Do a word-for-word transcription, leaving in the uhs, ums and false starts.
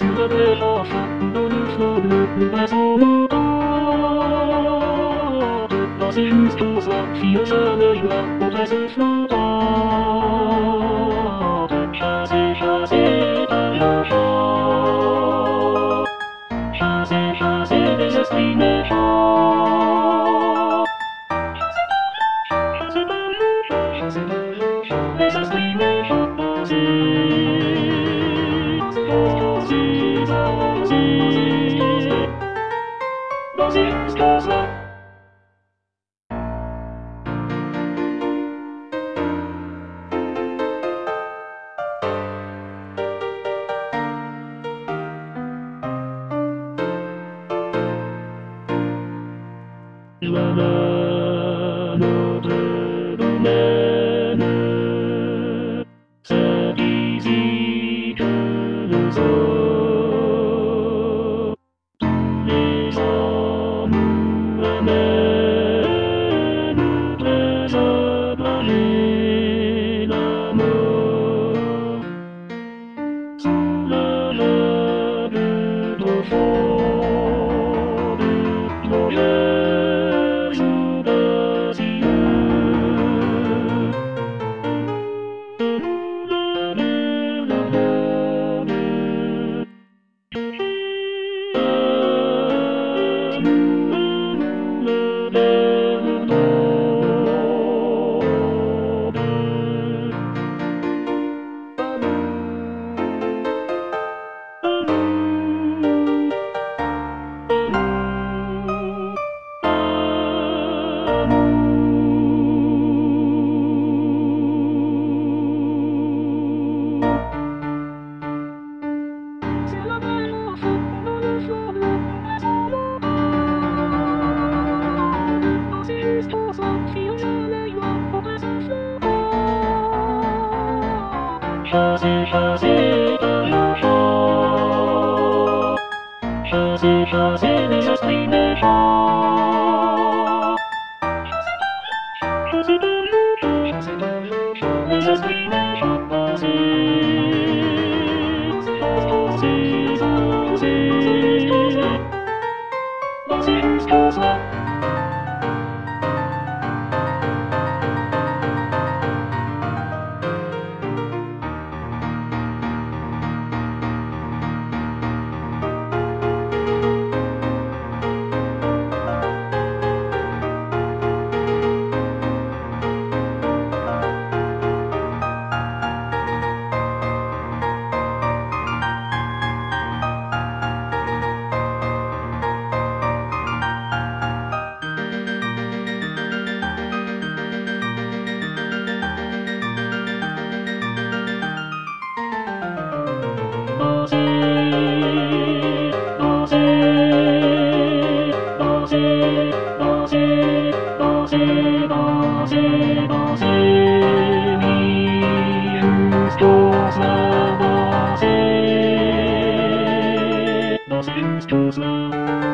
全てが本当にそうなそのWas ist los, viel Sonne, ja, und es ist nur da. Schase, schase, ja, ja. Schase, schase, dieses kleine Schau. Schase, schase, dieses kleine Schase. Was ist los? La la notre domaine, c'est ici que nous sommes. Tous les amours amènent très abrégés la mort. Sous la lave trop froide, nos yeux sont vacilleux. De nous donner le monde, nous le Chassez, chassez, chassez, chassez les esprits méchants. Chassez, chassez, les esprits méchants. Dansez jusqu'au soir. Dansez jusqu'au soir.